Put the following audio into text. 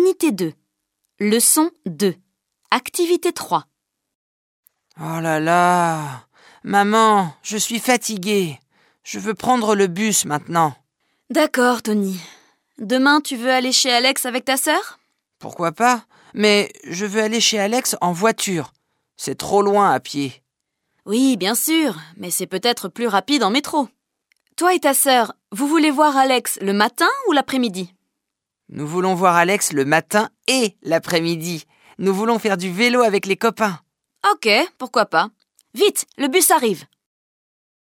Unité 2. Leçon 2. Activité 3. Oh là là! Maman, je suis fatiguée. Je veux prendre le bus maintenant. D'accord, Tony. Demain, tu veux aller chez Alex avec ta sœur? Pourquoi pas? Mais je veux aller chez Alex en voiture. C'est trop loin à pied. Oui, bien sûr, mais c'est peut-être plus rapide en métro. Toi et ta sœur, vous voulez voir Alex le matin ou l'après-midi? Nous voulons voir Alex le matin et l'après-midi. Nous voulons faire du vélo avec les copains. Ok, pourquoi pas. Vite, le bus arrive.